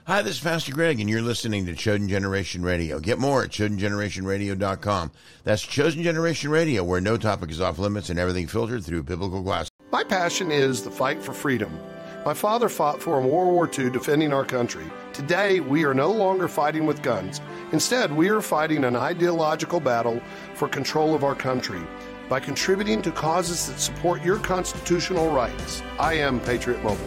Hi, this is Pastor Greg, and you're listening to Chosen Generation Radio. Get more at ChosenGenerationRadio.com. That's Chosen Generation Radio, where no topic is off limits and everything filtered through biblical glass. My passion is the fight for freedom. My father fought for in World War II defending our country. Today, we are no longer fighting with guns. Instead, we are fighting an ideological battle for control of our country by contributing to causes that support your constitutional rights. I am Patriot Mobile.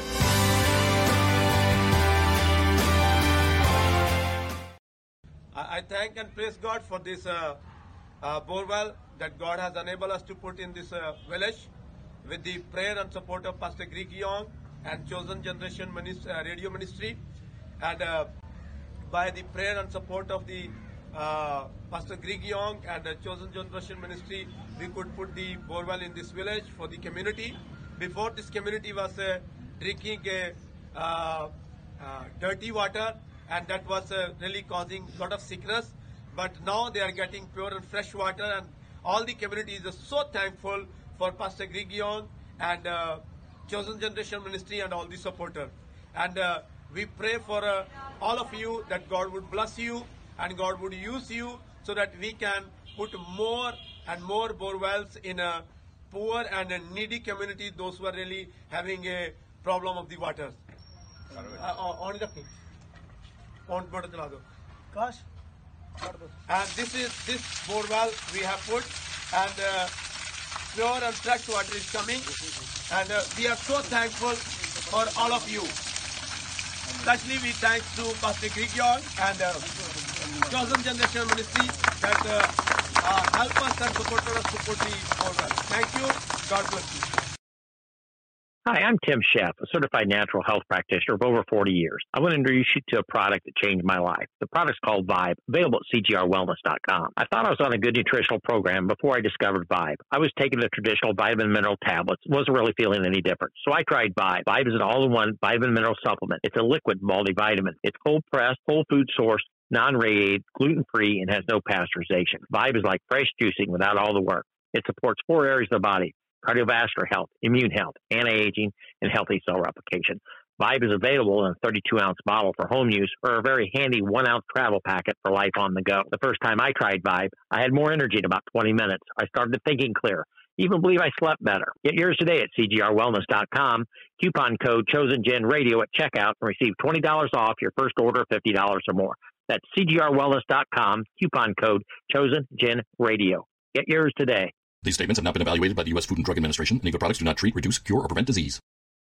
I thank and praise God for this borewell that God has enabled us to put in this village with the prayer and support of Pastor Greg Young and Chosen Generation Radio Ministry. And by the prayer and support of the Pastor Greg Young and the Chosen Generation Ministry, we could put the borewell in this village for the community. Before, this community was drinking dirty water, and that was really causing a lot of sickness. But now they are getting pure and fresh water, and all the community is so thankful for Pastor Greg Young and Chosen Generation Ministry and all the supporters. And we pray for all of you that God would bless you and God would use you so that we can put more and more borewells in a poor and a needy community, those who are really having a problem of the water. And this borewell we have put, and pure and fresh water is coming, and we are so thankful for all of you. Especially we thank to Pastor Greg Young and Chosen Generation Ministry that help us and support us to put the borewell. Thank you. God bless you. Hi, I'm Tim Sheff, a certified natural health practitioner of over 40 years. I want to introduce you to a product that changed my life. The product's called Vibe, available at cgrwellness.com. I thought I was on a good nutritional program before I discovered Vibe. I was taking the traditional vitamin mineral tablets, wasn't really feeling any different. So I tried Vibe. Vibe is an all-in-one vitamin mineral supplement. It's a liquid multivitamin. It's cold-pressed, whole food source, non-radiated, gluten-free, and has no pasteurization. Vibe is like fresh juicing without all the work. It supports 4 areas of the body: cardiovascular health, immune health, anti-aging, and healthy cell replication. Vibe is available in a 32-ounce bottle for home use or a very handy 1-ounce travel packet for life on the go. The first time I tried Vibe, I had more energy in about 20 minutes. I started thinking clear. Even believe I slept better. Get yours today at cgrwellness.com. Coupon code ChosenGenRadio at checkout and receive $20 off your first order of $50 or more. That's cgrwellness.com. Coupon code ChosenGenRadio. Get yours today. These statements have not been evaluated by the U.S. Food and Drug Administration, and other products do not treat, reduce, cure, or prevent disease.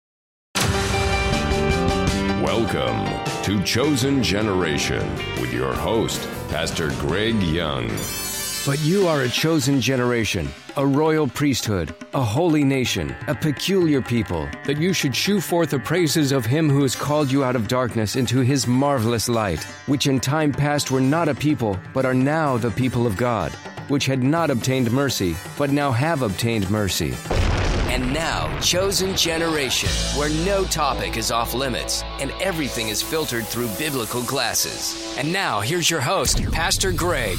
Welcome to Chosen Generation with your host, Pastor Greg Young. But you are a chosen generation, a royal priesthood, a holy nation, a peculiar people, that you should shew forth the praises of him who has called you out of darkness into his marvelous light, which in time past were not a people, but are now the people of God, which had not obtained mercy, but now have obtained mercy. And now, Chosen Generation, where no topic is off limits and everything is filtered through biblical glasses. And now, here's your host, Pastor Greg.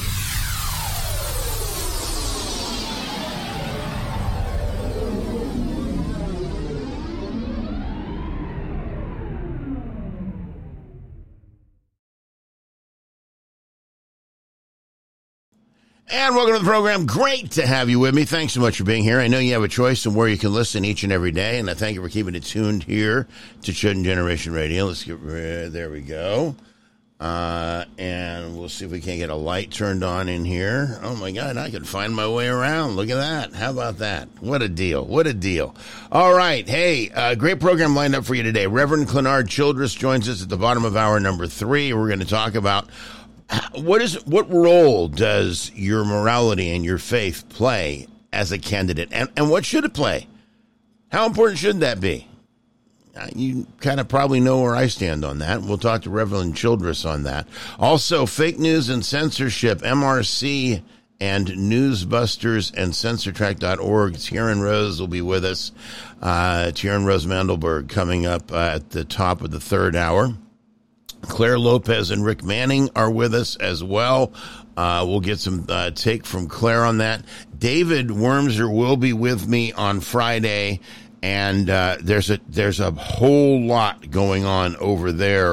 And welcome to the program. Great to have you with me. Thanks so much for being here. I know you have a choice in where you can listen each and every day, and I thank you for keeping it tuned here to Chosen Generation Radio. Let's get there we go. And we'll see if we can't get a light turned on in here. Oh, my God, I can find my way around. Look at that. How about that? What a deal. What a deal. All right. Hey, great program lined up for you today. Reverend Clenard Childress joins us at the bottom of hour number 3. We're going to talk about what role does your morality and your faith play as a candidate, and what should it play? How important should that be? You kind of probably know where I stand on that. We'll talk to Reverend Childress on that. Also, fake news and censorship, MRC and Newsbusters and Censortrack.org. Tieran Rose will be with us. Tieran Rose Mandelberg coming up at the top of the 3rd hour. Claire Lopez and Rick Manning are with us as well. We'll get some take from Claire on that. David Wormser will be with me on Friday, and there's a whole lot going on over there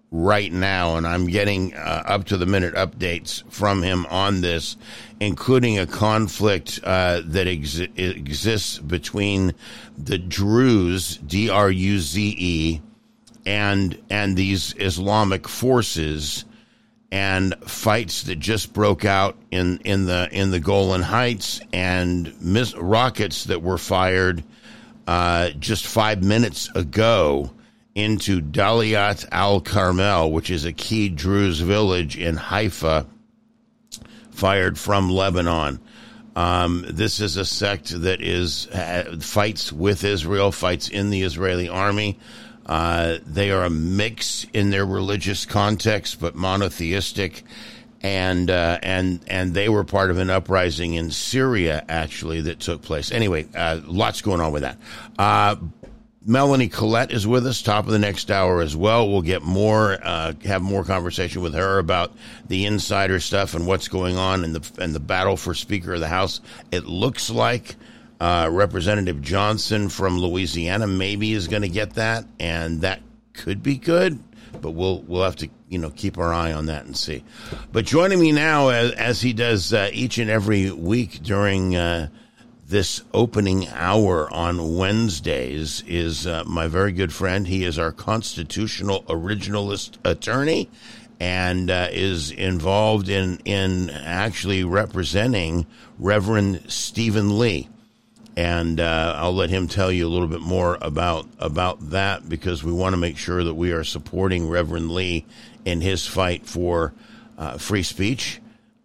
right now, and I'm getting up-to-the-minute updates from him on this, including a conflict that exists between the Druze, D-R-U-Z-E, and these Islamic forces, and fights that just broke out in the Golan Heights, and rockets that were fired just 5 minutes ago into Daliat al-Carmel, which is a key Druze village in Haifa, fired from Lebanon. This is a sect that fights with Israel, fights in the Israeli army. They are a mix in their religious context, but monotheistic, and they were part of an uprising in Syria, actually, that took place. Anyway, lots going on with that. Melanie Collette is with us, top of the next hour as well. We'll get have more conversation with her about the insider stuff and what's going on in the battle for Speaker of the House. It looks like Representative Johnson from Louisiana maybe is going to get that, and that could be good, but we'll have to keep our eye on that and see. But joining me now, as he does each and every week during this opening hour on Wednesdays, is my very good friend. He is our constitutional originalist attorney and is involved in actually representing Reverend Stephen Lee. And I'll let him tell you a little bit more about that, because we want to make sure that we are supporting Reverend Lee in his fight for free speech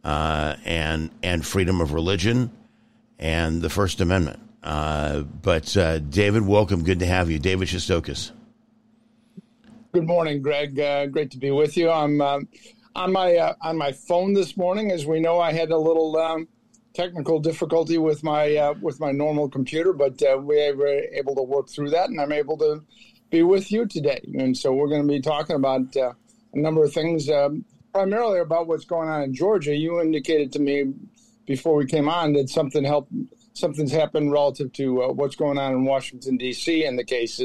and freedom of religion and the First Amendment. But David, welcome. Good to have you. David Shestokas. Good morning, Greg. Great to be with you. I'm on my phone this morning. As we know, I had a little technical difficulty with my normal computer, but we were able to work through that, and I'm able to be with you today. And so we're going to be talking about a number of things, primarily about what's going on in Georgia. You indicated to me before we came on that something's happened relative to what's going on in Washington, D.C. and the case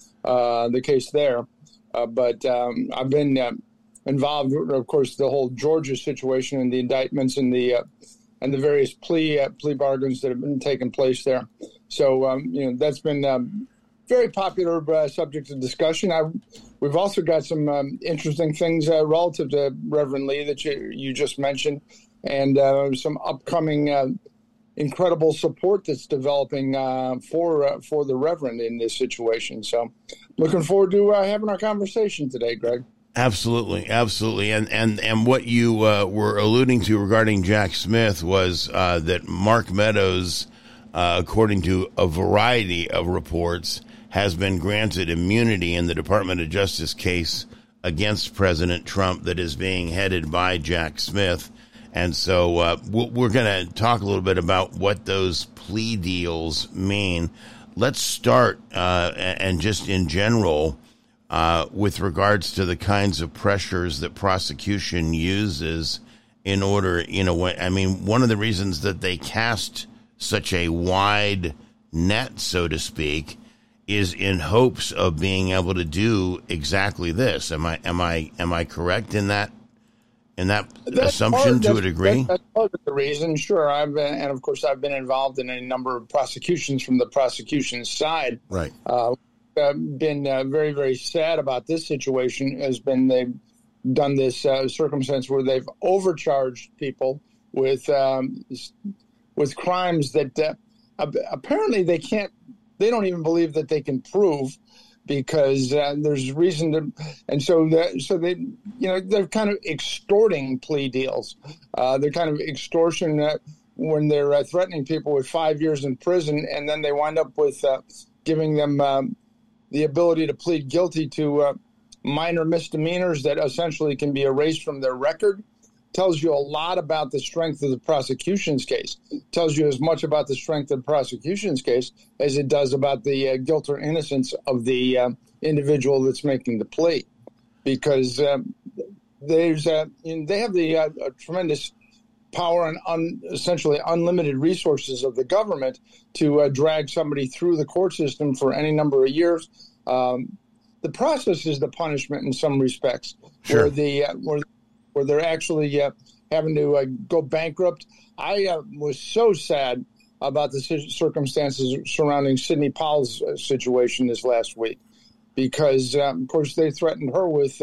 there. But I've been involved, of course, the whole Georgia situation and the indictments and the various plea bargains that have been taking place there. So, that's been very popular subject of discussion. We've also got some interesting things relative to Reverend Lee that you just mentioned, and some upcoming incredible support that's developing for the Reverend in this situation. So looking forward to having our conversation today, Greg. Absolutely. And what you were alluding to regarding Jack Smith was that Mark Meadows, according to a variety of reports, has been granted immunity in the Department of Justice case against President Trump that is being headed by Jack Smith. And so we're going to talk a little bit about what those plea deals mean. Let's start, and just in general, with regards to the kinds of pressures that prosecution uses in order, one of the reasons that they cast such a wide net, so to speak, is in hopes of being able to do exactly this. Am I correct in that assumption to a degree? That's part of the reason. Sure. I've been involved in a number of prosecutions from the prosecution side. Right. Been very, very sad about this situation they've done this circumstance where they've overcharged people with crimes that apparently they don't even believe that they can prove, because there's reason to, and so they're kind of extorting plea deals. They're kind of extortion when they're threatening people with 5 years in prison, and then they wind up with giving them the ability to plead guilty to minor misdemeanors that essentially can be erased from their record. Tells you a lot about the strength of the prosecution's case. Tells you as much about the strength of the prosecution's case as it does about the guilt or innocence of the individual that's making the plea, because they have the tremendous power and essentially unlimited resources of the government to drag somebody through the court system for any number of years. the process is the punishment in some respects, Sure. where they're actually having to go bankrupt. I was so sad about the circumstances surrounding Sidney Powell's situation this last week, because, of course, they threatened her with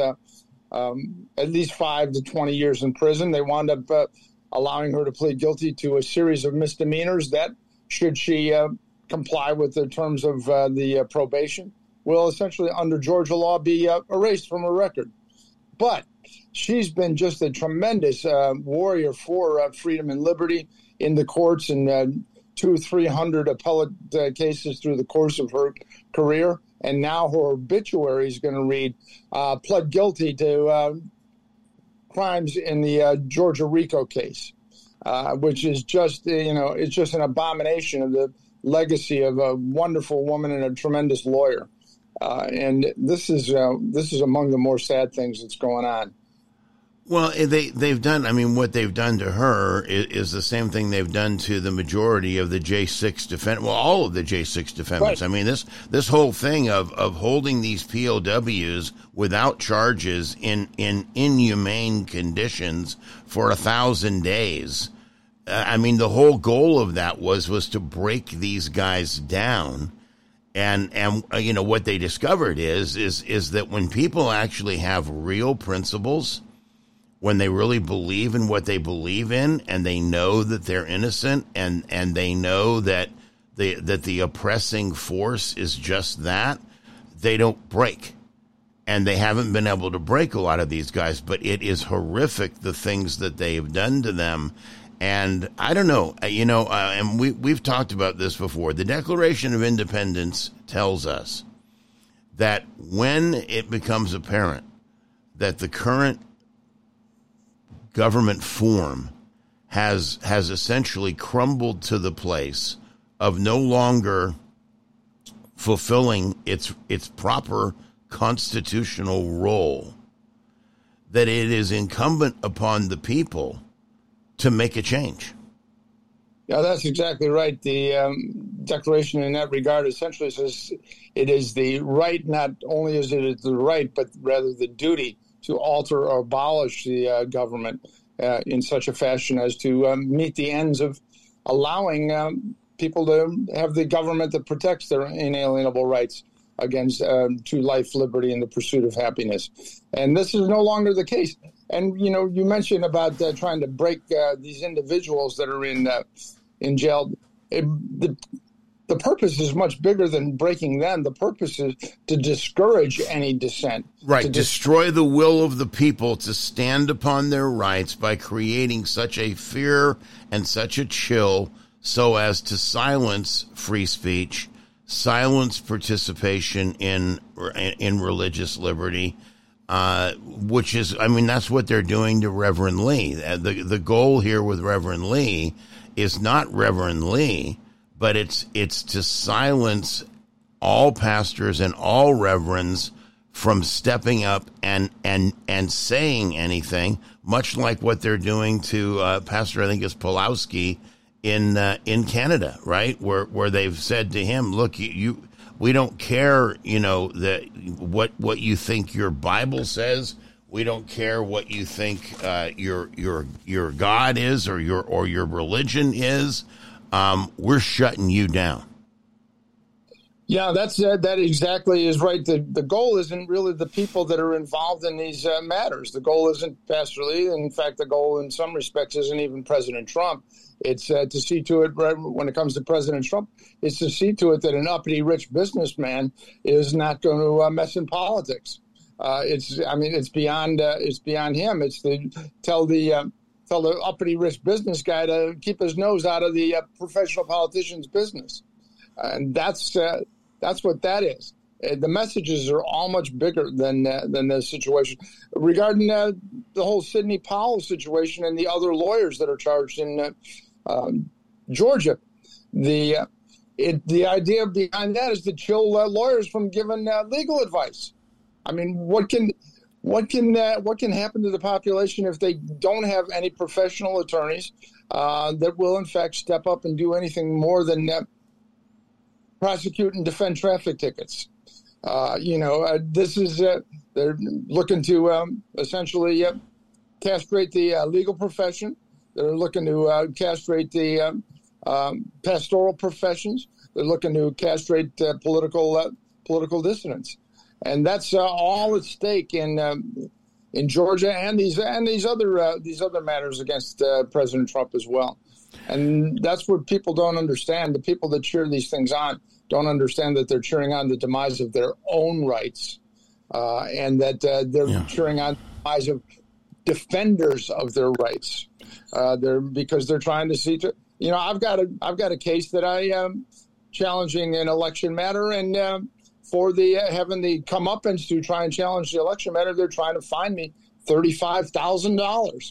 at least 5 to 20 years in prison. They wound up allowing her to plead guilty to a series of misdemeanors that, should she comply with the terms of the probation, will essentially, under Georgia law, be erased from her record. But she's been just a tremendous warrior for freedom and liberty in the courts, and 200-300 appellate cases through the course of her career. And now her obituary is going to read, pled guilty to crimes in the Georgia RICO case, which is just, it's just an abomination of the legacy of a wonderful woman and a tremendous lawyer. And this is among the more sad things that's going on. Well, they've done, I mean, what they've done to her is the same thing they've done to the majority of the J6 defendants, well, all of the J6 defendants. Right. I mean, this whole thing of holding these POWs without charges in inhumane conditions for 1,000 days. I mean, the whole goal of that was to break these guys down. And what they discovered is that when people actually have real principles, when they really believe in what they believe in, and they know that they're innocent, and they know that the oppressing force is just that, they don't break. And they haven't been able to break a lot of these guys, but it is horrific, the things that they've done to them. And I don't know, and we've talked about this before. The Declaration of Independence tells us that when it becomes apparent that the current government form has essentially crumbled to the place of no longer fulfilling its proper constitutional role, that it is incumbent upon the people to make a change. Yeah, that's exactly right. The Declaration in that regard essentially says it is the right, not only is it the right, but rather the duty to alter or abolish the government in such a fashion as to meet the ends of allowing people to have the government that protects their inalienable rights against to life, liberty, and the pursuit of happiness. And this is no longer the case. And, you mentioned about trying to break these individuals that are in jail. The purpose is much bigger than breaking them. The purpose is to discourage any dissent. Right, destroy the will of the people to stand upon their rights by creating such a fear and such a chill so as to silence free speech, silence participation in religious liberty, which is, I mean, that's what they're doing to Reverend Lee. The goal here with Reverend Lee is not Reverend Lee, but it's to silence all pastors and all reverends from stepping up and saying anything, much like what they're doing to Pastor, I think it's Pawlowski in Canada, right? Where they've said to him, look, we don't care, that what you think your Bible says. We don't care what you think your God is or your religion is. We're shutting you down. Yeah, that exactly is right. The goal isn't really the people that are involved in these matters. The goal isn't Pastor Lee. In fact, the goal in some respects isn't even President Trump. It's to see to it, when it comes to President Trump, it's to see to it that an uppity rich businessman is not going to mess in politics. It's beyond him. It's to tell the uppity rich business guy to keep his nose out of the professional politician's business, and that's what that is. The messages are all much bigger than the situation regarding the whole Sidney Powell situation and the other lawyers that are charged in Georgia. The idea behind that is to chill lawyers from giving legal advice. I mean, what can happen to the population if they don't have any professional attorneys that will, in fact, step up and do anything more than prosecute and defend traffic tickets? This is they're looking to essentially castrate the legal profession. They're looking to castrate the pastoral professions. They're looking to castrate political dissidents, and that's all at stake in Georgia and these other matters against President Trump as well. And that's what people don't understand. The people that cheer these things on don't understand that they're cheering on the demise of their own rights, and that they're cheering on the demise of defenders of their rights. Because they're trying to see. I've got a case that I am challenging an election matter, and for having the comeuppance to try and challenge the election matter, they're trying to fine me $35,000.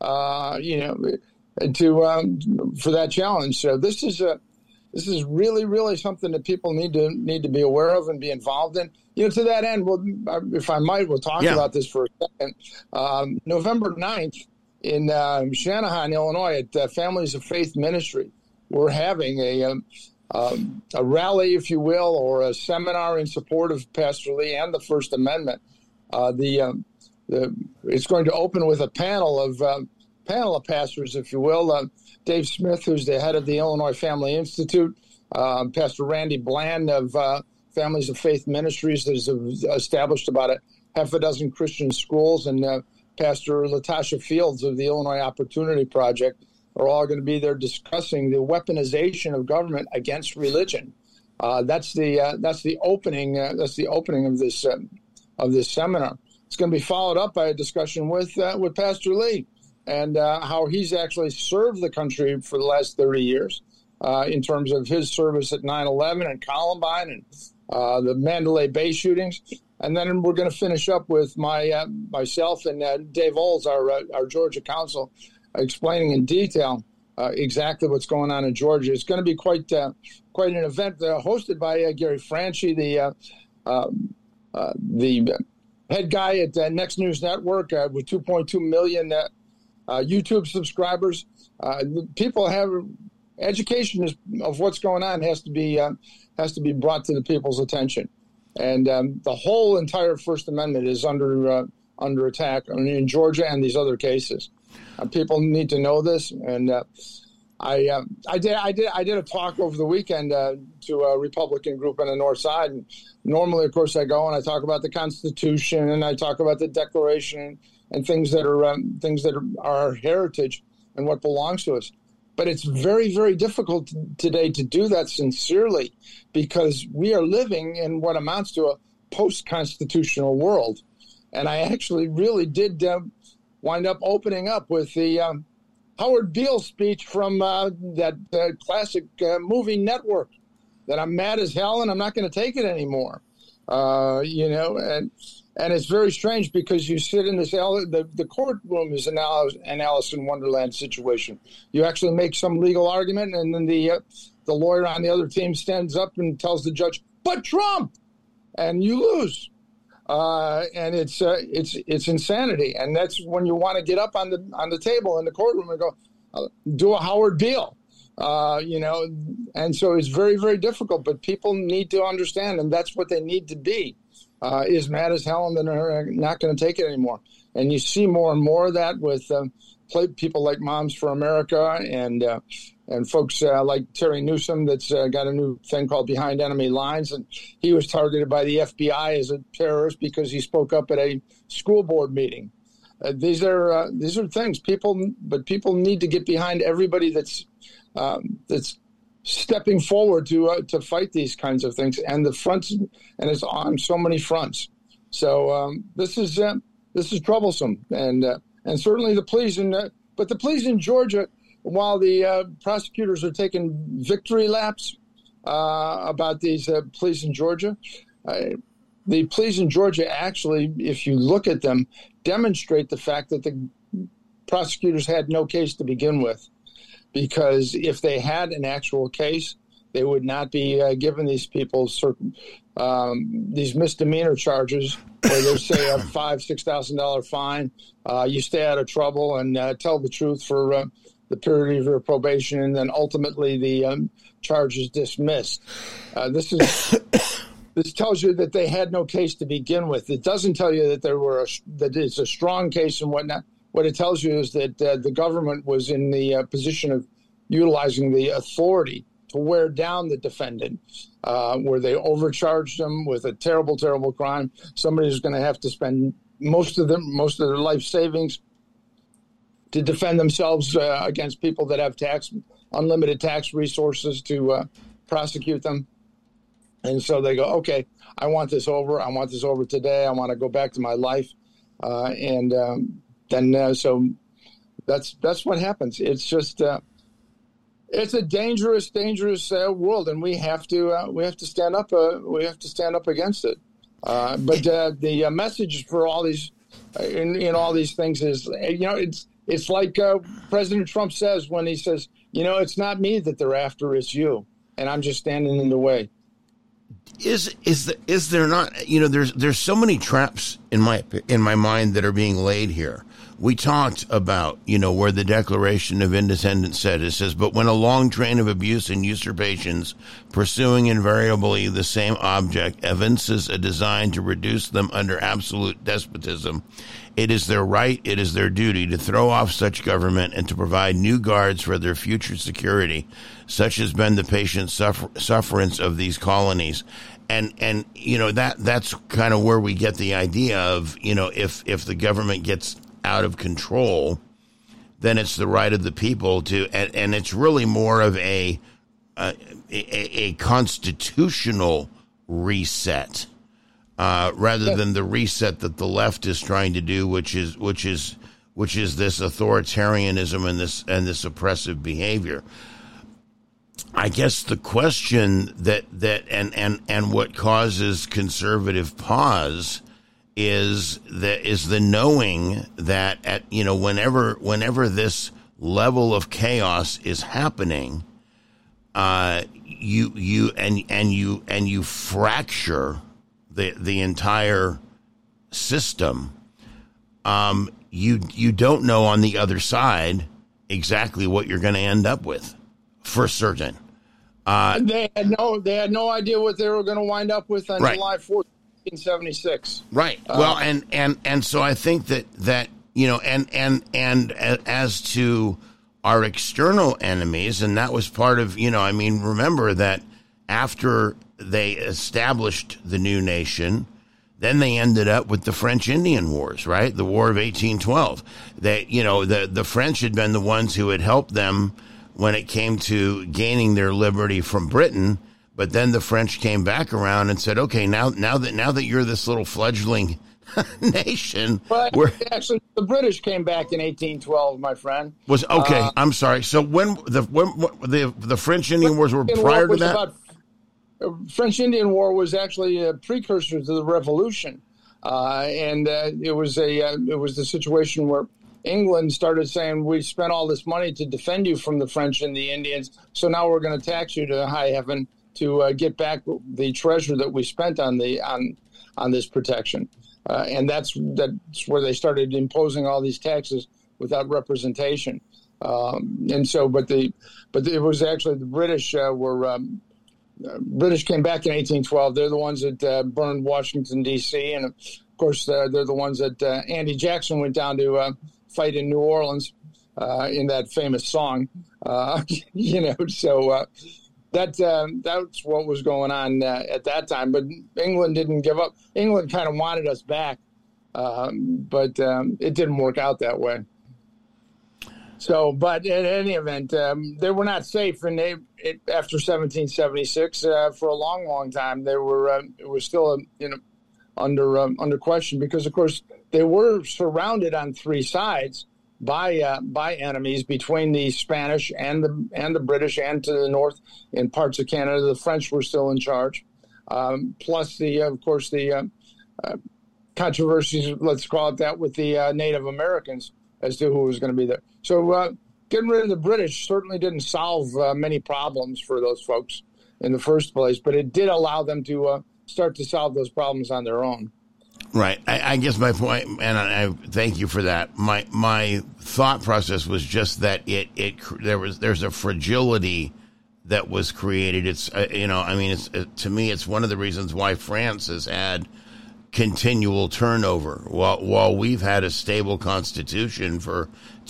For that challenge. So this is really, really something that people need to be aware of and be involved in. To that end, if I might, we'll talk about this for a second. November 9th in Shanahan, Illinois, at Families of Faith Ministry, we're having a rally, if you will, or a seminar in support of Pastor Lee and the First Amendment. It's going to open with a panel of pastors, if you will. Dave Smith, who's the head of the Illinois Family Institute, Pastor Randy Bland of Families of Faith Ministries, that has established about half a dozen Christian schools, and Pastor Latasha Fields of the Illinois Opportunity Project are all going to be there discussing the weaponization of government against religion. That's the opening. That's the opening of this seminar. It's going to be followed up by a discussion with Pastor Lee, and how he's actually served the country for the last 30 years in terms of his service at 9/11 and Columbine and the Mandalay Bay shootings. And then we're going to finish up with myself and Dave Olds, our Georgia counsel, explaining in detail exactly what's going on in Georgia. It's going to be quite an event hosted by Gary Franchi, the head guy at Next News Network with 2.2 million YouTube subscribers. People have education of what's going on has to be brought to the people's attention, and the whole entire First Amendment is under attack in Georgia and these other cases. People need to know this, and I did a talk over the weekend to a Republican group on the North Side. And normally, of course, I go and I talk about the Constitution and I talk about the Declaration and things that are our heritage and what belongs to us. But it's very, very difficult today to do that sincerely, because we are living in what amounts to a post-constitutional world. And I actually really did wind up opening up with the Howard Beale speech from that classic movie Network, that I'm mad as hell and I'm not going to take it anymore. And it's very strange, because you sit in this, the courtroom is an Alice in Wonderland situation. You actually make some legal argument, and then the lawyer on the other team stands up and tells the judge, "But Trump," and you lose. And it's insanity. And that's when you want to get up on the table in the courtroom and go, do a Howard Beale. And so it's very, very difficult, but people need to understand, and that's what they need to be, is mad as hell, and then they're not going to take it anymore. And you see more and more of that with people like Moms for America and folks like Terry Newsom, that's got a new thing called Behind Enemy Lines, and he was targeted by the FBI as a terrorist because he spoke up at a school board meeting. These are things people need to get behind everybody that's stepping forward to fight these kinds of things, and the fronts, and it's on so many fronts. So this is troublesome, and certainly the pleas but the pleas in Georgia, while the prosecutors are taking victory laps about these pleas in Georgia, the pleas in Georgia actually, if you look at them, demonstrate the fact that the prosecutors had no case to begin with. Because if they had an actual case, they would not be giving these people these misdemeanor charges where they say a $5,000-$6,000 fine, you stay out of trouble and tell the truth for the period of your probation, and then ultimately the charge is dismissed. This This tells you that they had no case to begin with. It doesn't tell you that that it's a strong case and whatnot. What it tells you is that the government was in the position of utilizing the authority to wear down the defendant, where they overcharged them with a terrible, terrible crime. Somebody who's going to have to spend most of their life savings to defend themselves against people that have unlimited tax resources to prosecute them. And so they go, okay, I want this over. I want this over today. I want to go back to my life. So that's what happens. It's just it's a dangerous world, and we have to stand up. We have to stand up against it. But the message for all these in all these things is, it's like President Trump says when he says, it's not me that they're after, it's you, and I'm just standing in the way. Is there not? There's so many traps in my mind that are being laid here. We talked about, where the Declaration of Independence says, but when a long train of abuse and usurpations pursuing invariably the same object evinces a design to reduce them under absolute despotism, it is their right, it is their duty to throw off such government and to provide new guards for their future security. Such has been the patient sufferance of these colonies. And that's kind of where we get the idea of, if the government gets out of control, then it's the right of the people to, and it's really more of a constitutional reset, rather than the reset that the left is trying to do, which is this authoritarianism and this oppressive behavior. I guess the question that what causes conservative pause is the knowing that whenever this level of chaos is happening, you fracture the entire system. You don't know on the other side exactly what you're going to end up with, for certain. They had no idea what they were going to wind up with on July 4th, 1976. Right. Well, and so I think that and as to our external enemies, and that was part of, remember that after they established the new nation, then they ended up with the French Indian Wars, right? The War of 1812. The French had been the ones who had helped them when it came to gaining their liberty from Britain. But then the French came back around and said, okay, now that you're this little fledgling nation. But actually, the British came back in 1812, my friend. Was okay. I'm sorry. So when the French Indian Wars were prior to that? French Indian War was actually a precursor to the Revolution, and it was the situation where England started saying, we spent all this money to defend you from the French and the Indians, so now we're going to tax you to high heaven to get back the treasure that we spent on this protection. And that's where they started imposing all these taxes without representation. And so, but it was actually the British British came back in 1812. They're the ones that burned Washington, D.C. And, of course, they're the ones that Andy Jackson went down to fight in New Orleans in that famous song. So that's what was going on at that time. But England didn't give up. England kind of wanted us back, but it didn't work out that way. So, but in any event, they were not safe, and after 1776, for a long, long time, they were. It was still, under question because, of course, they were surrounded on three sides by enemies between the Spanish and the British, and to the north in parts of Canada, the French were still in charge. Plus, of course, the controversies, let's call it that, with the Native Americans as to who was going to be there. So getting rid of the British certainly didn't solve many problems for those folks in the first place, but it did allow them to start to solve those problems on their own. Right. I guess my point, and I thank you for that. My thought process was just that there's a fragility that was created. It's to me, it's one of the reasons why France has had continual turnover. While we've had a stable constitution for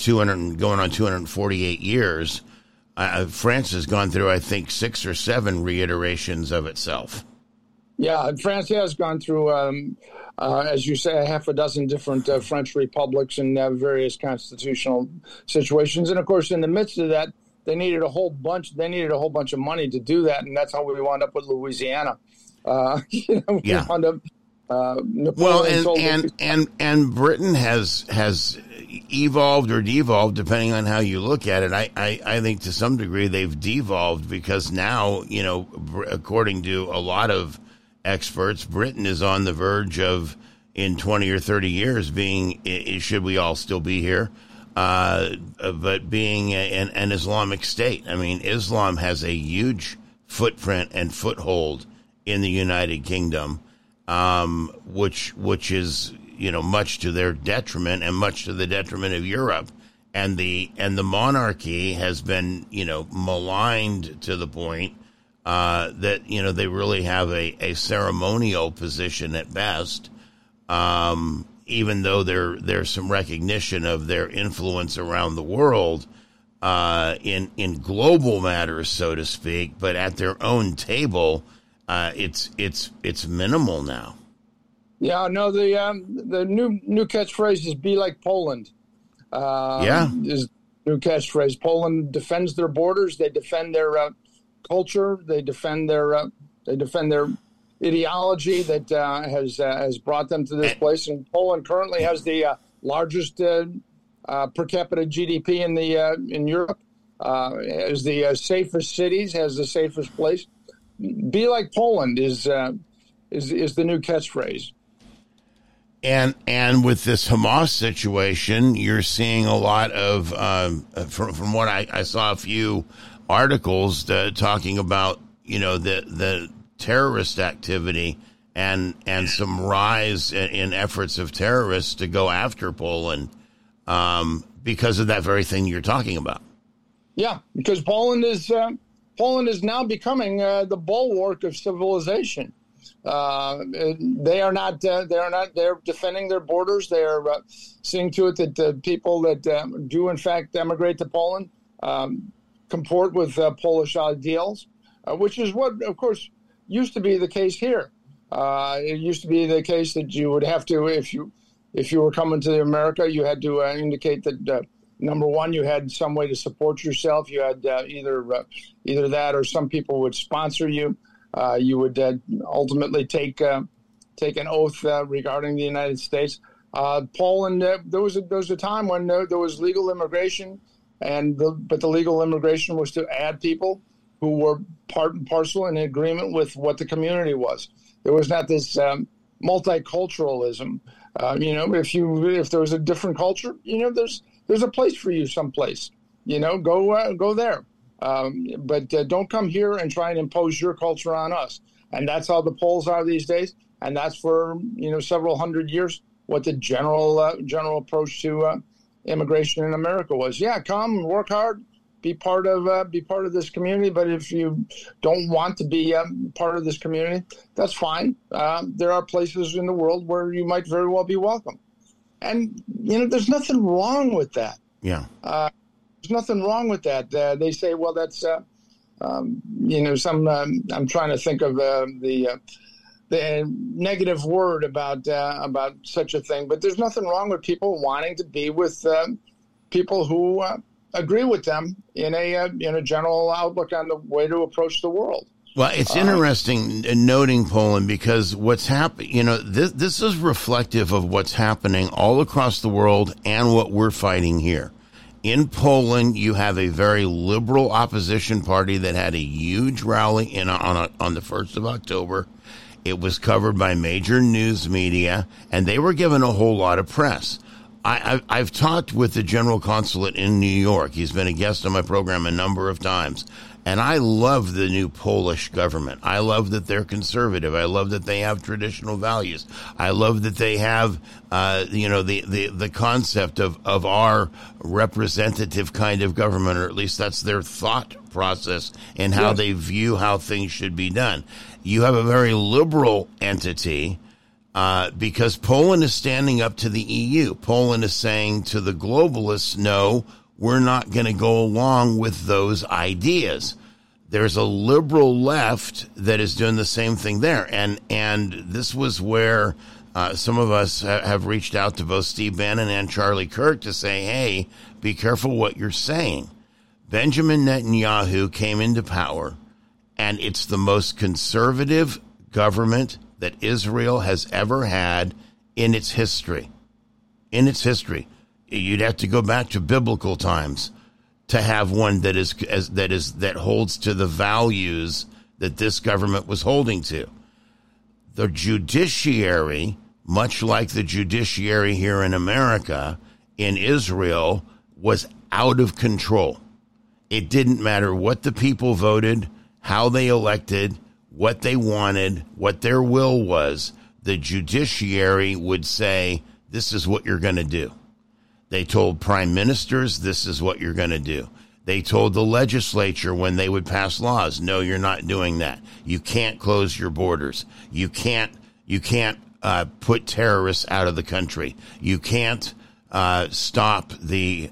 248 years, France has gone through, I think, 6 or 7 reiterations of itself. Yeah, France has gone through, as you say, 6 different French republics and various constitutional situations. And of course, in the midst of that, they needed a whole bunch of money to do that, and that's how we wound up with Louisiana. We wound up. And Britain has evolved or devolved depending on how you look at it. I think to some degree they've devolved because now, according to a lot of experts, Britain is on the verge of, in 20 or 30 years, being, should we all still be here, but being an Islamic state. I mean, Islam has a huge footprint and foothold in the United Kingdom, which is, much to their detriment and much to the detriment of Europe. And the monarchy has been, maligned to the point that, they really have a ceremonial position at best, even though there's some recognition of their influence around the world in global matters, so to speak, but at their own table, it's minimal now. Yeah, no, the new catchphrase is "Be like Poland." Is new catchphrase. Poland defends their borders. They defend their culture. They defend their ideology that has brought them to this place. And Poland currently has the largest per capita GDP in Europe. Has the safest cities. Has the safest place. Be like Poland is the new catchphrase. And with this Hamas situation, you're seeing a lot of, from what I saw, a few articles talking about, the terrorist activity and some rise in efforts of terrorists to go after Poland because of that very thing you're talking about. Yeah, because Poland is now becoming the bulwark of civilization. They're defending their borders. They are seeing to it that the people that do in fact emigrate to Poland comport with Polish ideals, which is what, of course, used to be the case here. It used to be the case that you would have to, if you were coming to America, you had to indicate that number one, you had some way to support yourself. You had either that, or some people would sponsor you. You would ultimately take an oath regarding the United States. Poland, there was a time when there was legal immigration, but the legal immigration was to add people who were part and parcel in agreement with what the community was. There was not this multiculturalism. If there was a different culture, there's a place for you someplace. Go there. But don't come here and try and impose your culture on us. And that's how the Poles are these days. And that's for, several hundred years what the general approach to immigration in America was. Yeah, come, work hard, be part of this community. But if you don't want to be part of this community, that's fine. There are places in the world where you might very well be welcome. And, there's nothing wrong with that. Yeah. There's nothing wrong with that. They say, well, that's, I'm trying to think of the negative word about such a thing, but there's nothing wrong with people wanting to be with people who agree with them in a general outlook on the way to approach the world. Well, it's interesting noting Poland because what's happening, this is reflective of what's happening all across the world and what we're fighting here. In Poland, you have a very liberal opposition party that had a huge rally on the 1st of October. It was covered by major news media, and they were given a whole lot of press. I've talked with the General Consulate in New York. He's been a guest on my program a number of times. And I love the new Polish government. I love that they're conservative. I love that they have traditional values. I love that they have, the concept of our representative kind of government, or at least that's their thought process and how they view how things should be done. You have a very liberal entity because Poland is standing up to the EU. Poland is saying to the globalists, no, we're not going to go along with those ideas. There's a liberal left that is doing the same thing there. And this was where some of us have reached out to both Steve Bannon and Charlie Kirk to say, hey, be careful what you're saying. Benjamin Netanyahu came into power, and it's the most conservative government that Israel has ever had in its history. In its history. You'd have to go back to biblical times to have one that holds to the values that this government was holding to. The judiciary, much like the judiciary here in America, in Israel, was out of control. It didn't matter what the people voted, how they elected, what they wanted, what their will was. The judiciary would say, this is what you're going to do. They told prime ministers, this is what you're going to do. They told the legislature when they would pass laws, no, you're not doing that. You can't close your borders. You can't put terrorists out of the country. You can't stop the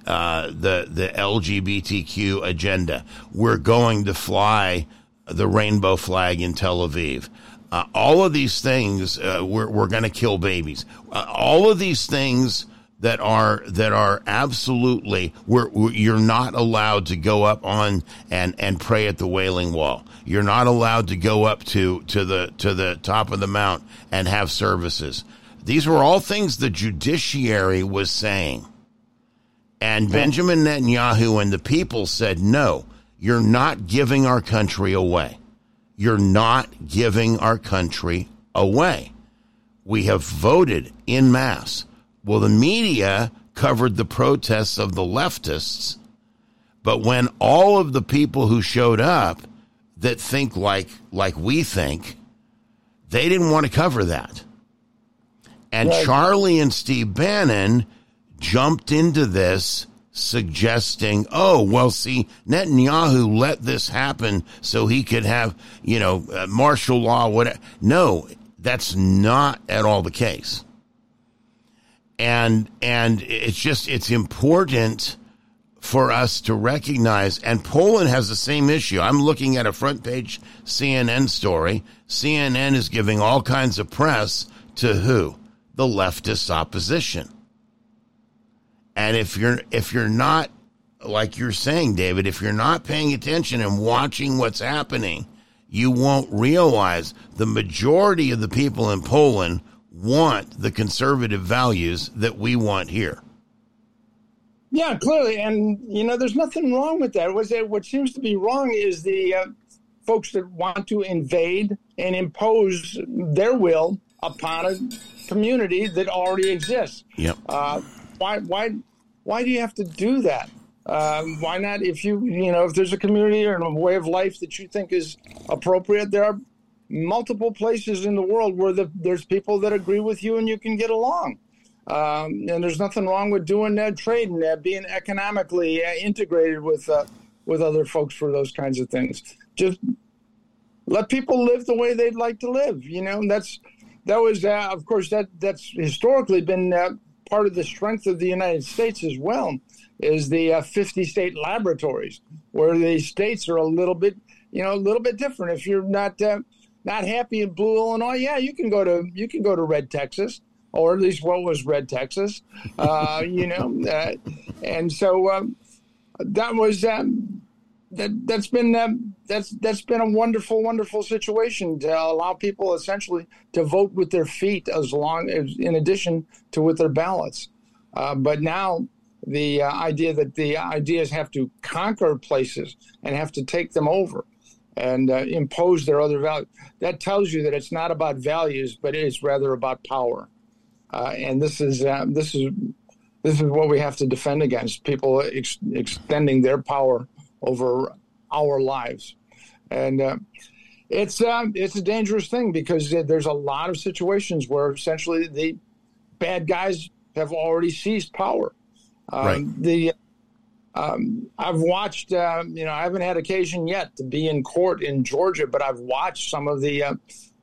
LGBTQ agenda. We're going to fly the rainbow flag in Tel Aviv. All of these things, we're going to kill babies. All of these things that are absolutely, you're not allowed to go up on and pray at the Wailing Wall. You're not allowed to go up to the top of the mount and have services. These were all things the judiciary was saying. And Benjamin Netanyahu and the people said, no, you're not giving our country away. You're not giving our country away. We have voted en masse. Well, the media covered the protests of the leftists, but when all of the people who showed up that think like we think, they didn't want to cover that. And right. Charlie and Steve Bannon jumped into this suggesting, oh, well, see, Netanyahu let this happen so he could have, martial law, whatever. No, that's not at all the case. And it's important for us to recognize, and Poland has the same issue. I'm looking at a front page CNN story. CNN is giving all kinds of press to who? The leftist opposition. And if you're not, like you're saying, David, if you're not paying attention and watching what's happening, you won't realize the majority of the people in Poland want the conservative values that we want here. Yeah, clearly. And, there's nothing wrong with that. What seems to be wrong is the folks that want to invade and impose their will upon a community that already exists. Yep. Why do you have to do that? Why not? If if there's a community or a way of life that you think is appropriate, there are multiple places in the world where there's people that agree with you and you can get along. And there's nothing wrong with doing trade and being economically integrated with other folks for those kinds of things. Just let people live the way they'd like to live. Of course, that's historically been part of the strength of the United States as well, is the 50 state laboratories, where the states are a little bit different. If you're not happy in Blue Illinois, yeah, you can go to Red Texas, or at least what was Red Texas, and so that's been a wonderful situation to allow people essentially to vote with their feet, in addition to with their ballots. But now the idea that the ideas have to conquer places and have to take them over and impose their other values, that tells you that it's not about values, but it's rather about power. And this is this is what we have to defend against: people extending their power over our lives, and it's a dangerous thing because there's a lot of situations where essentially the bad guys have already seized power. Right. I've watched, I haven't had occasion yet to be in court in Georgia, but I've watched some of the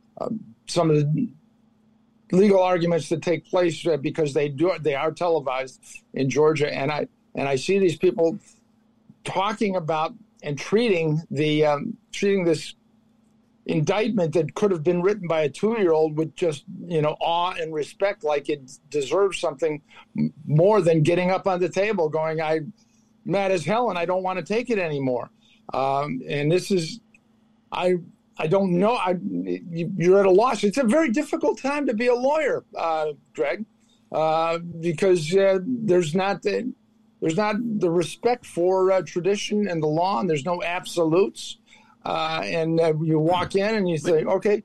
legal arguments that take place because they are televised in Georgia, and I see these people talking about and treating this indictment that could have been written by a 2-year-old with just awe and respect, like it deserves something more than getting up on the table going, I'm mad as hell and I don't want to take it anymore. And this is, I don't know. You're at a loss. It's a very difficult time to be a lawyer, Greg, because there's not the respect for tradition and the law, and there's no absolutes. And you walk in and you say, okay,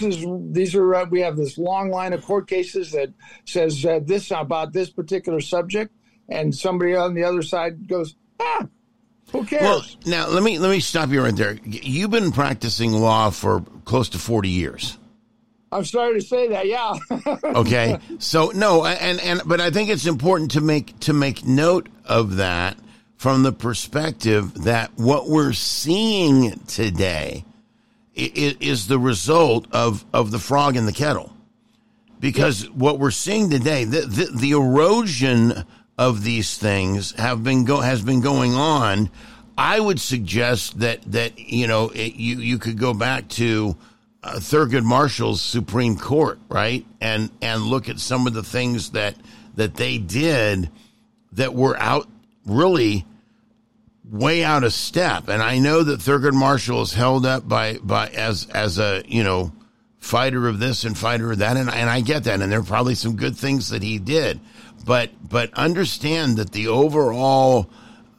we have this long line of court cases that says this about this particular subject, and somebody on the other side goes, who cares? Well, now let me stop you right there. You've been practicing law for close to 40 years. I'm sorry to say that, yeah. Okay, so no, but I think it's important to make note of that from the perspective that what we're seeing today is the result of the frog in the kettle. Because what we're seeing today, the erosion of these things has been going on. I would suggest that you could go back to Thurgood Marshall's Supreme Court, right, and look at some of the things that they did that were really way out of step. And I know that Thurgood Marshall is held up by as a fighter of this and fighter of that, and I get that, and there are probably some good things that he did, but understand that the overall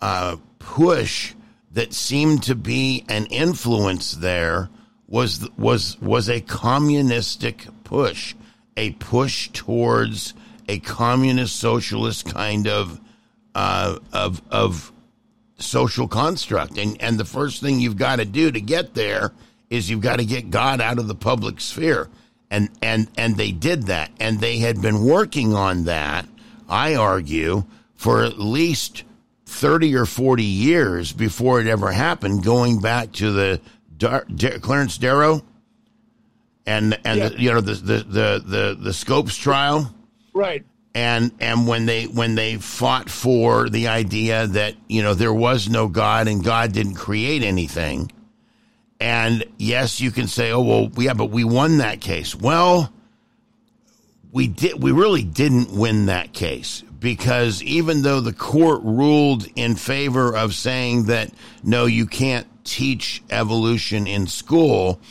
push that seemed to be an influence there was a communistic push, a push towards a communist socialist kind of social construct. And the first thing you've got to do to get there is you've got to get God out of the public sphere. And they did that. And they had been working on that, I argue, for at least 30 or 40 years before it ever happened, going back to the Clarence Darrow and the Scopes trial. Right. And when they fought for the idea that, there was no God and God didn't create anything. And yes, you can say, oh, well, yeah, but we won that case. Well, we really didn't win that case, because even though the court ruled in favor of saying that, no, you can't teach evolution in school,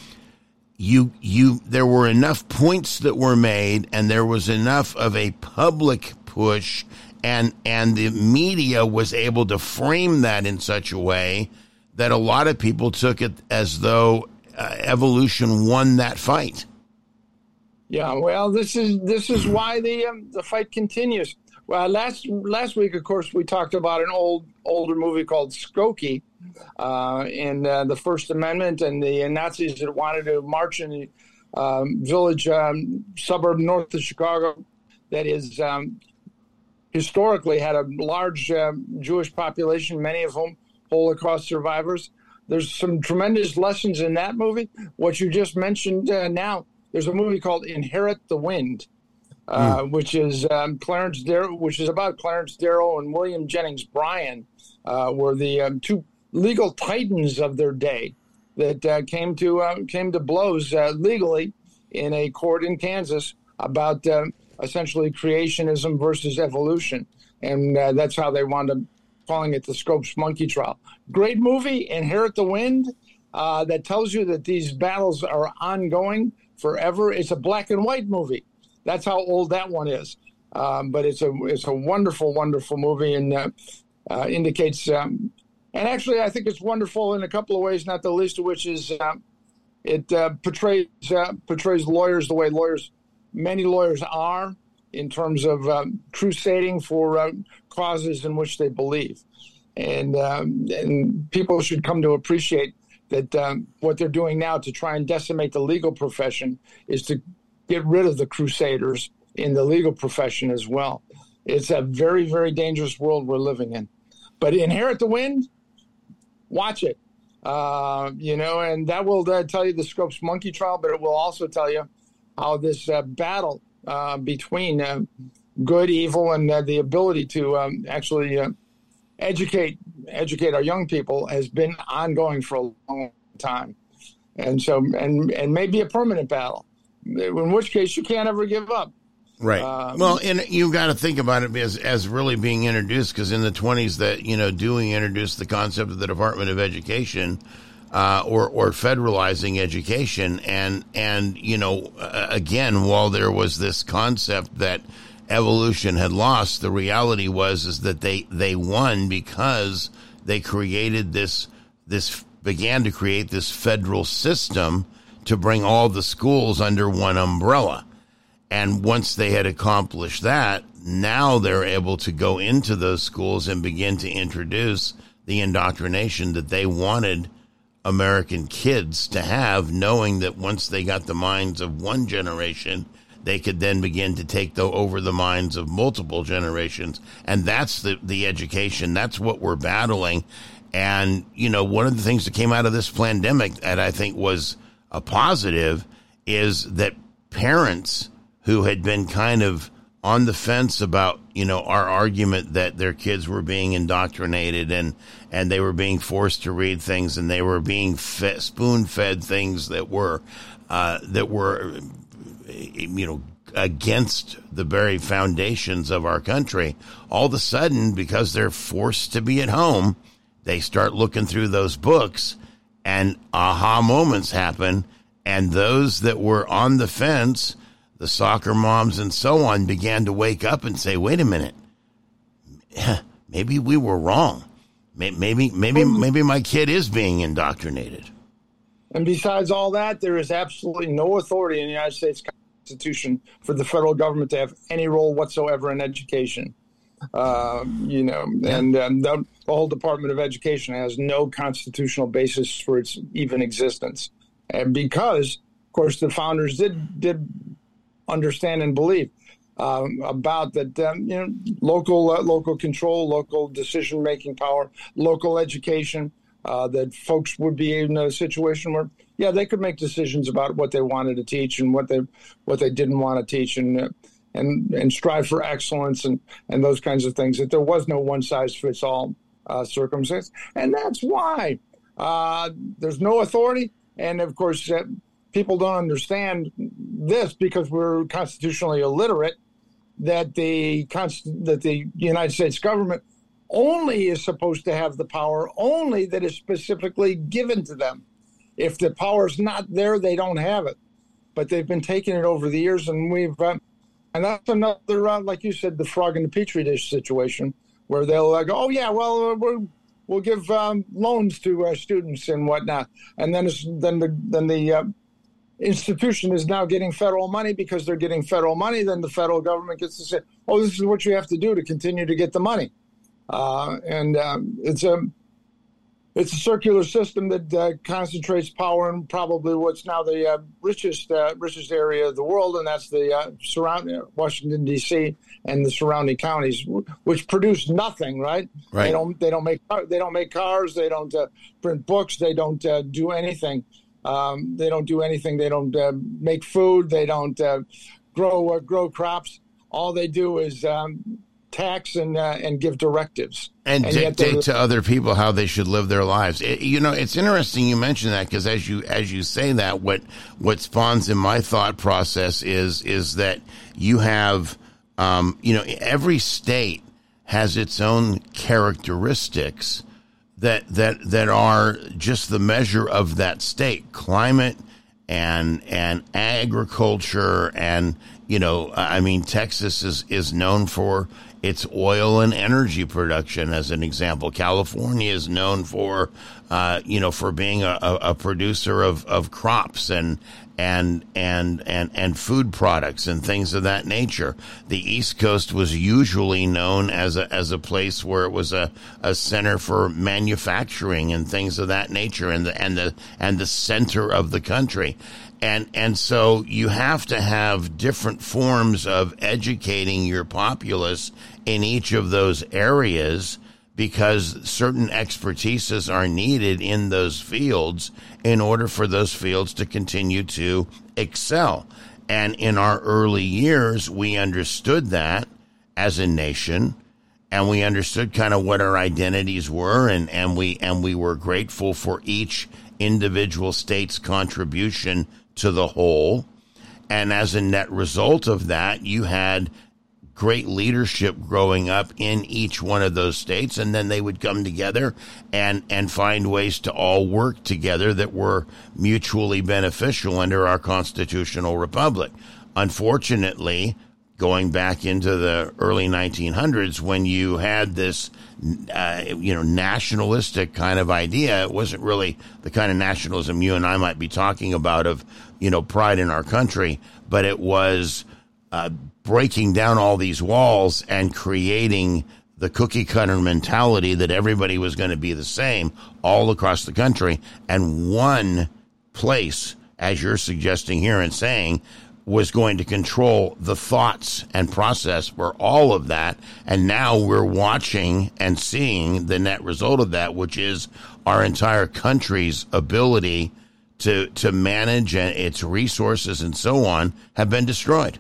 there were enough points that were made, and there was enough of a public push, and the media was able to frame that in such a way that a lot of people took it as though evolution won that fight. Yeah, well, this is why the fight continues. Well, last week, of course, we talked about an older movie called Skokie, and the First Amendment and the Nazis that wanted to march in the village suburb north of Chicago that is historically had a large Jewish population, many of whom Holocaust survivors. There's some tremendous lessons in that movie. What you just mentioned now, there's a movie called Inherit the Wind, which is about Clarence Darrow and William Jennings Bryan, were the two legal titans of their day that came to blows legally in a court in Kansas about essentially creationism versus evolution, and that's how they wound up calling it the Scopes Monkey Trial. Great movie, Inherit the Wind, that tells you that these battles are ongoing forever. It's a black and white movie. That's how old that one is. But it's a wonderful, wonderful movie, and indicates. And actually, I think it's wonderful in a couple of ways, not the least of which is it portrays lawyers the way many lawyers are, in terms of crusading for causes in which they believe. And people should come to appreciate that what they're doing now to try and decimate the legal profession is to get rid of the crusaders in the legal profession as well. It's a very, very dangerous world we're living in. But Inherit the Wind, watch it. And that will tell you the Scopes monkey trial, but it will also tell you how this battle between good, evil, and the ability to actually educate our young people has been ongoing for a long time. And so, and maybe a permanent battle, in which case you can't ever give up. Right. Well, and you got to think about it as really being introduced, because in the 1920s that, Dewey introduced the concept of the Department of Education, or federalizing education. And, again, while there was this concept that evolution had lost, the reality is that they won because they created began to create this federal system to bring all the schools under one umbrella. And once they had accomplished that, now they're able to go into those schools and begin to introduce the indoctrination that they wanted American kids to have, knowing that once they got the minds of one generation, they could then begin to take over the minds of multiple generations. And that's the education. That's what we're battling. And, one of the things that came out of this pandemic that I think was a positive is that parents who had been kind of on the fence about, our argument that their kids were being indoctrinated and they were being forced to read things and they were being spoon-fed things that were against the very foundations of our country. All of a sudden, because they're forced to be at home, they start looking through those books and aha moments happen. And those that were on the fence, the soccer moms and so on, began to wake up and say, wait a minute, maybe we were wrong. Maybe my kid is being indoctrinated. And besides all that, there is absolutely no authority in the United States Constitution for the federal government to have any role whatsoever in education. And the whole Department of Education has no constitutional basis for its even existence. And because, of course, the founders did understand and believe about that, local control, local decision-making power, local education, that folks would be in a situation where, they could make decisions about what they wanted to teach and what they didn't want to teach, and strive for excellence and those kinds of things. That there was no one-size-fits-all circumstance, and that's why there's no authority. And of course, people don't understand this because we're constitutionally illiterate. That the United States government only is supposed to have the power only that is specifically given to them. If the power is not there, they don't have it. But they've been taking it over the years, and and that's another, like you said, the frog in the petri dish situation, where they'll go, oh yeah, well we'll give loans to students and whatnot, and then the institution is now getting federal money. Because they're getting federal money, then the federal government gets to say, oh, this is what you have to do to continue to get the money. It's a circular system that concentrates power in probably what's now the richest area of the world, and that's the surrounding Washington D.C. and the surrounding counties, which produce nothing. Right? They don't make cars. They don't print books. They don't do anything. They don't do anything. They don't make food. They don't grow crops. All they do is tax and give directives and dictate to other people how they should live their lives. It's interesting you mention that, because as you say that, what spawns in my thought process is that you have every state has its own characteristics that are just the measure of that state, climate and agriculture, and Texas is known for it's oil and energy production, as an example. California is known for, for being a producer of crops and food products and things of that nature. The East Coast was usually known as a place where it was a center for manufacturing and things of that nature, and the center of the country. And so you have to have different forms of educating your populace in each of those areas, because certain expertises are needed in those fields in order for those fields to continue to excel. And in our early years, we understood that as a nation, and we understood kind of what our identities were, and we were grateful for each individual state's contribution to the whole. And as a net result of that, you had great leadership growing up in each one of those states, and then they would come together and find ways to all work together that were mutually beneficial under our constitutional republic. Unfortunately, going back into the early 1900s, when you had this nationalistic kind of idea, it wasn't really the kind of nationalism you and I might be talking about of, pride in our country, but it was breaking down all these walls and creating the cookie cutter mentality that everybody was going to be the same all across the country. And one place, as you're suggesting here and saying, was going to control the thoughts and process for all of that. And now we're watching and seeing the net result of that, which is our entire country's ability to manage its resources and so on have been destroyed.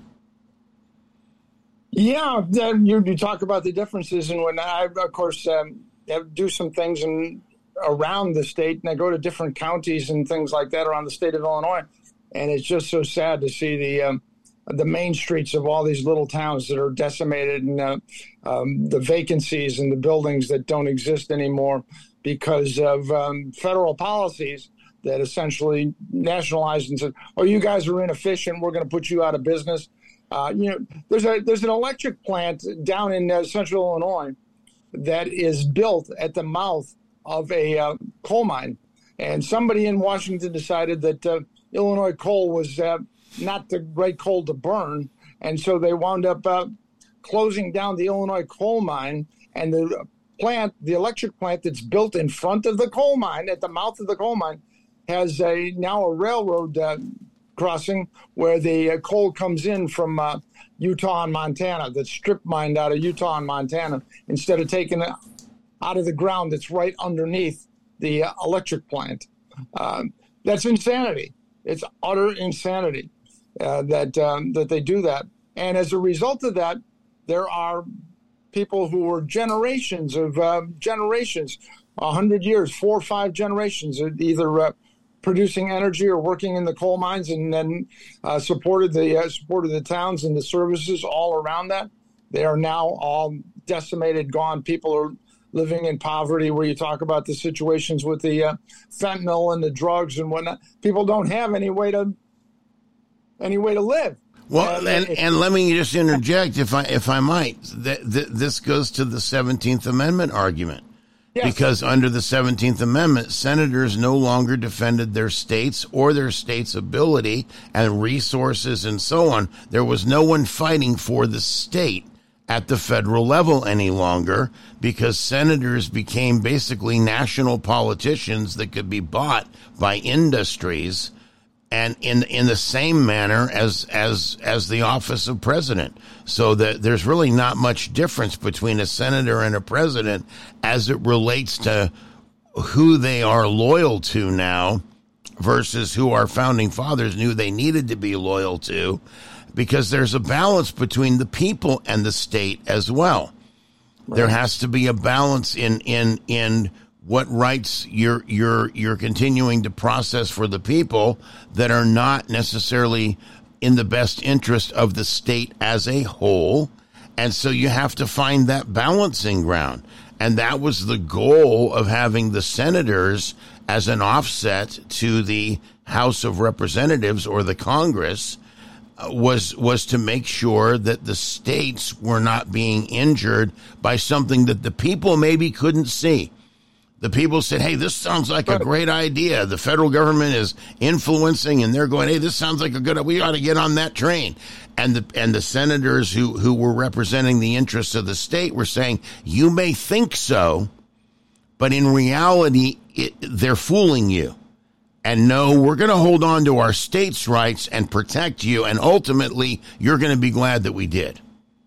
Yeah, you talk about the differences, and when I, of course, do some things around the state, and I go to different counties and things like that around the state of Illinois, and it's just so sad to see the main streets of all these little towns that are decimated, and the vacancies and the buildings that don't exist anymore because of federal policies that essentially nationalized and said, "Oh, you guys are inefficient. We're going to put you out of business." There's an electric plant down in central Illinois that is built at the mouth of a coal mine, and somebody in Washington decided that Illinois coal was not the right coal to burn, and so they wound up closing down the Illinois coal mine, and the electric plant that's built in front of the coal mine, at the mouth of the coal mine, has now a railroad crossing where the coal comes in from Utah and Montana, that's strip mined out of Utah and Montana, instead of taking it out of the ground that's right underneath the electric plant. That's insanity. It's utter insanity that they do that. And as a result of that, there are people who were generations, 100 years, 4 or 5 generations, either producing energy or working in the coal mines, and then supported the towns and the services all around that. They are now all decimated, gone. People are living in poverty, where you talk about the situations with the fentanyl and the drugs and whatnot. People don't have any way to live. Well, and let me just interject, if I might. This goes to the 17th Amendment argument. Yes. Because under the 17th Amendment, senators no longer defended their states or their state's ability and resources and so on. There was no one fighting for the state at the federal level any longer, because senators became basically national politicians that could be bought by industries, and in the same manner as the office of president. So that there's really not much difference between a senator and a president as it relates to who they are loyal to now versus who our founding fathers knew they needed to be loyal to, because there's a balance between the people and the state as well. Right. There has to be a balance in what rights you're continuing to process for the people that are not necessarily in the best interest of the state as a whole. And so you have to find that balancing ground. And that was the goal of having the senators as an offset to the House of Representatives or the Congress, was to make sure that the states were not being injured by something that the people maybe couldn't see. The people said, hey, this sounds like a great idea. The federal government is influencing, and they're going, hey, this sounds like a good idea. We ought to get on that train. And the senators who were representing the interests of the state were saying, you may think so, but in reality, they're fooling you. And no, we're going to hold on to our states' rights and protect you. And ultimately, you're going to be glad that we did.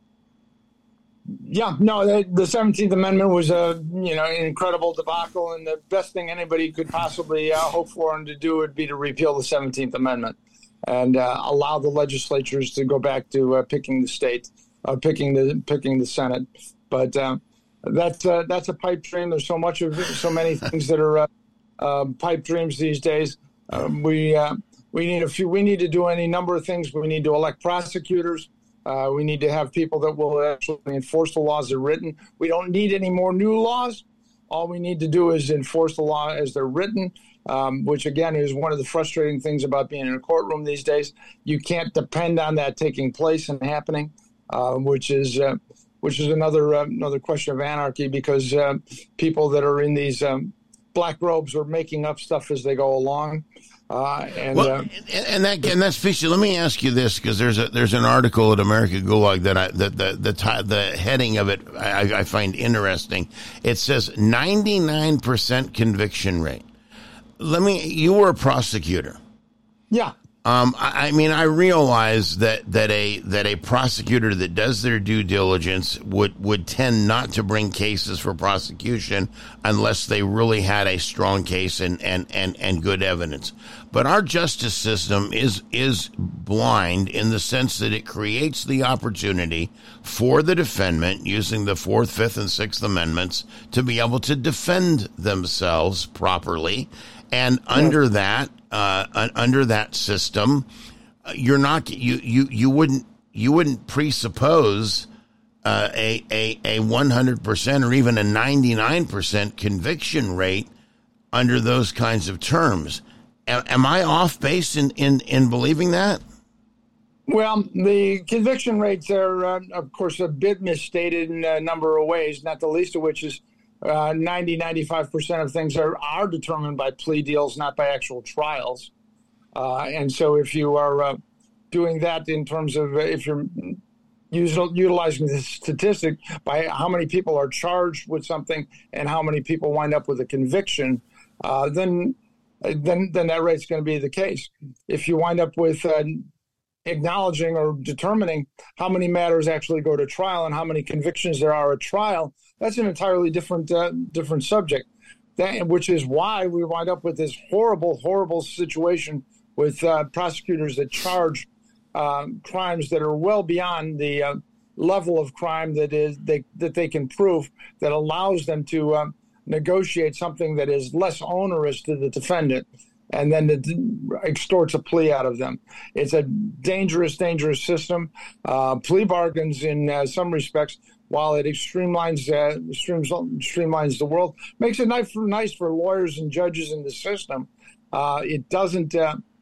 Yeah, no, the 17th Amendment was an incredible debacle, and the best thing anybody could possibly hope for and to do would be to repeal the 17th Amendment and allow the legislatures to go back to picking the state, picking the Senate. But that's a pipe dream. There's so many things that are pipe dreams these days. We need to do any number of things. We need to elect prosecutors. We need to have people that will actually enforce the laws that are written. We don't need any more new laws. All we need to do is enforce the law as they're written, which, again, is one of the frustrating things about being in a courtroom these days. You can't depend on that taking place and happening, which is another question of anarchy, because people that are in these black robes are making up stuff as they go along. That's fishy. Let me ask you this, because there's an article at America Gulag that the heading of it I find interesting. It says 99% conviction rate. You were a prosecutor. Yeah. I realize that a prosecutor that does their due diligence would tend not to bring cases for prosecution unless they really had a strong case and good evidence. But our justice system is blind in the sense that it creates the opportunity for the defendant, using the 4th, 5th, and 6th Amendments, to be able to defend themselves properly. And under that system, you wouldn't presuppose a 100% or even a 99% conviction rate under those kinds of terms. Am I off base in believing that? Well, the conviction rates are, of course, a bit misstated in a number of ways, not the least of which is 95% of things are determined by plea deals, not by actual trials. And so if you are doing that in terms of if you're utilizing the statistic by how many people are charged with something and how many people wind up with a conviction, then that rate's going to be the case. If you wind up with acknowledging or determining how many matters actually go to trial and how many convictions there are at trial, that's an entirely different subject, which is why we wind up with this horrible situation with prosecutors that charge crimes that are well beyond the level of crime that they can prove, that allows them to negotiate something that is less onerous to the defendant, and then extorts a plea out of them. It's a dangerous system. Plea bargains, in some respects, while it streamlines the world, makes it nice for lawyers and judges in the system. It doesn't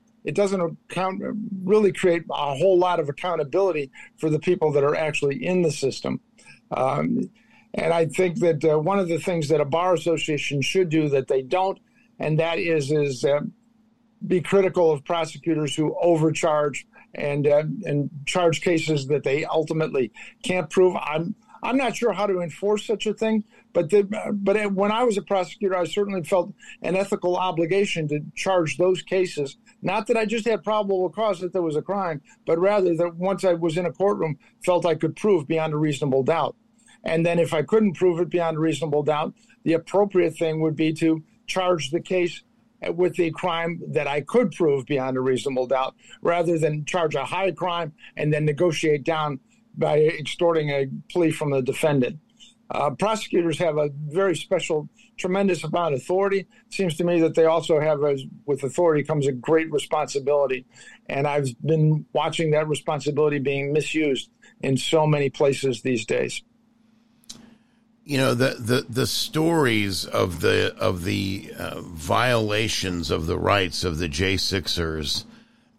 really create a whole lot of accountability for the people that are actually in the system. And I think that one of the things that a bar association should do that they don't, and that is be critical of prosecutors who overcharge and charge cases that they ultimately can't prove. I'm not sure how to enforce such a thing, but when I was a prosecutor, I certainly felt an ethical obligation to charge those cases. Not that I just had probable cause that there was a crime, but rather that once I was in a courtroom, felt I could prove beyond a reasonable doubt. And then if I couldn't prove it beyond a reasonable doubt, the appropriate thing would be to charge the case with the crime that I could prove beyond a reasonable doubt, rather than charge a high crime and then negotiate down by extorting a plea from the defendant. Prosecutors have a very special, tremendous amount of authority. It seems to me that they also have, with authority comes a great responsibility. And I've been watching that responsibility being misused in so many places these days. You know, the stories of the violations of the rights of the J6ers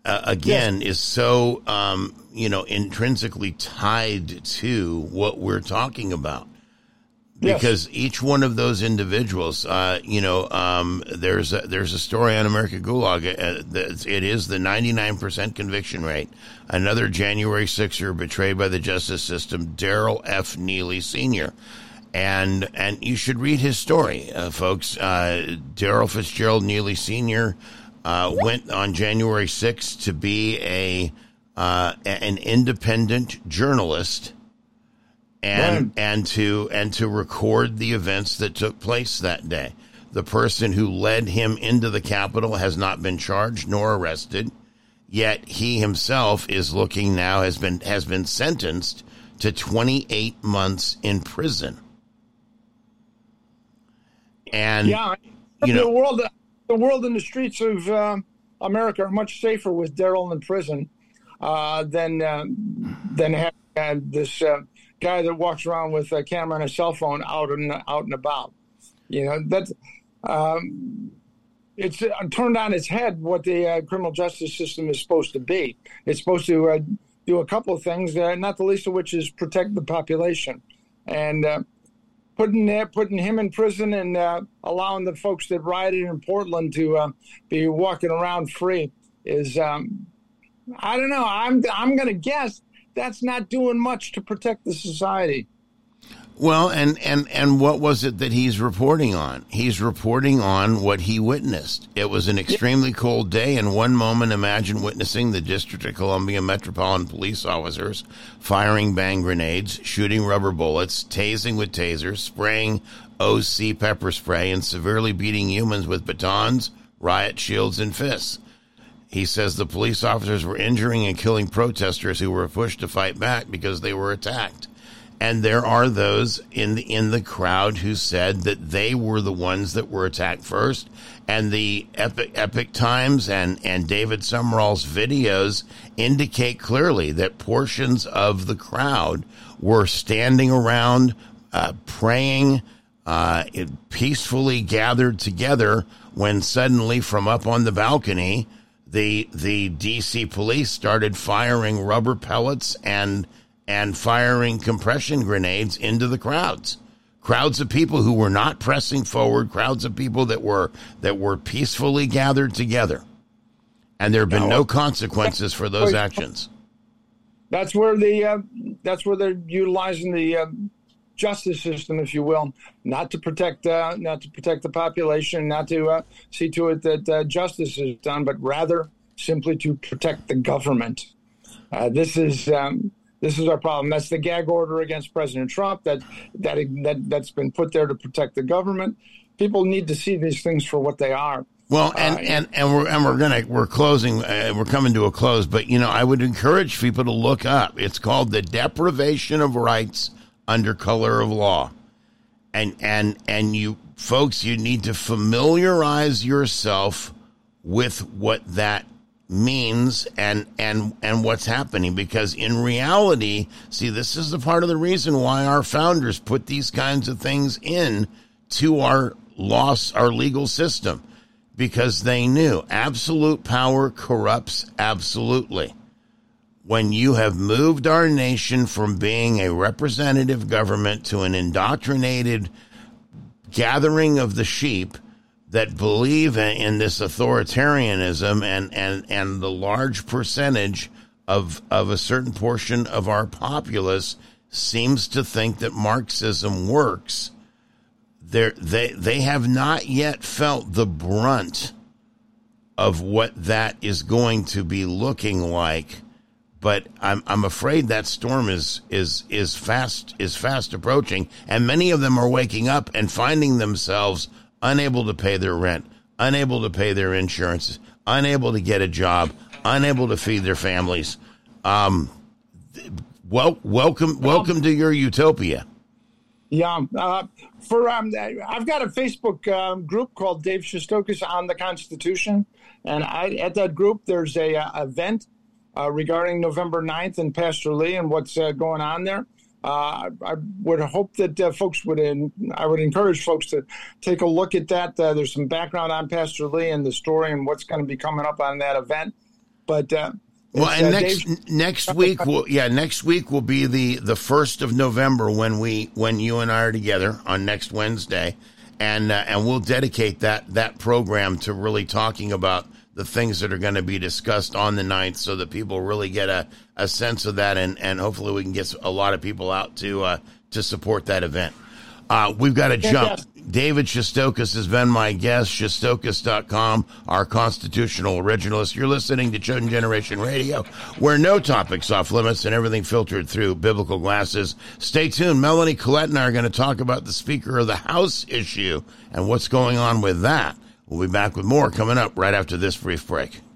again, is so, intrinsically tied to what we're talking about. Because each one of those individuals, there's a story on American Gulag. It is the 99% conviction rate. Another January 6er betrayed by the justice system, Darrell F. Neely Sr. And you should read his story, folks. Darrell Fitzgerald Neely Sr. Went on January 6th to be an independent journalist. And to record the events that took place that day. The person who led him into the Capitol has not been charged nor arrested, yet he himself is looking now has been sentenced to 28 months in prison. And the world and the streets of America are much safer with Darrell in prison than having this. Guy that walks around with a camera and a cell phone out and about. That's it's turned on its head what the criminal justice system is supposed to be. It's supposed to do a couple of things, not the least of which is protect the population. And putting him in prison and allowing the folks that rioted in Portland to be walking around free is, I don't know. I'm going to guess that's not doing much to protect the society. Well, and what was it that he's reporting on? He's reporting on what he witnessed. It was an extremely cold day, and one moment imagine witnessing the District of Columbia Metropolitan Police officers firing bang grenades, shooting rubber bullets, tasing with tasers, spraying OC pepper spray, and severely beating humans with batons, riot shields, and fists. He says the police officers were injuring and killing protesters who were pushed to fight back because they were attacked. And there are those in the crowd who said that they were the ones that were attacked first. And the Epic Times and David Summerall's videos indicate clearly that portions of the crowd were standing around, praying, peacefully gathered together when suddenly from up on the balcony, the DC police started firing rubber pellets and firing compression grenades into the crowds of people who were not pressing forward, crowds of people that were peacefully gathered together. And there have been no consequences for those actions. That's where they're utilizing the justice system, if you will, not to protect the population, not to see to it that justice is done, but rather simply to protect the government. This is our problem. That's the gag order against President Trump that's been put there to protect the government. People need to see these things for what they are. Well, we're closing. We're coming to a close, but I would encourage people to look up. It's called The Deprivation of Rights Under Color of Law, and you folks, you need to familiarize yourself with what that means and what's happening, because in reality, see, this is the part of the reason why our founders put these kinds of things in to our legal system, because they knew absolute power corrupts absolutely. When you have moved our nation from being a representative government to an indoctrinated gathering of the sheep that believe in this authoritarianism and the large percentage of a certain portion of our populace seems to think that Marxism works, they have not yet felt the brunt of what that is going to be looking like. But I'm afraid that storm is fast approaching, and many of them are waking up and finding themselves unable to pay their rent, unable to pay their insurance, unable to get a job, unable to feed their families. Welcome to your utopia. Yeah, I've got a Facebook group called Dave Shestokas on the Constitution, and at that group there's a event regarding November 9th in Pastor Lee and what's going on there. I would hope that I would encourage folks to take a look at that. There's some background on Pastor Lee and the story and what's going to be coming up on that event. But well, and next week will be the 1st of November when you and I are together on next Wednesday, and we'll dedicate that program to really talking about the things that are going to be discussed on the 9th, so that people really get a sense of that, and hopefully we can get a lot of people out to support that event. We've got to jump. David Shestokas has been my guest, Shestokas.com, our constitutional originalist. You're listening to Chosen Generation Radio, where no topic's off limits and everything filtered through biblical glasses. Stay tuned. Melanie Collette and I are going to talk about the Speaker of the House issue and what's going on with that. We'll be back with more coming up right after this brief break.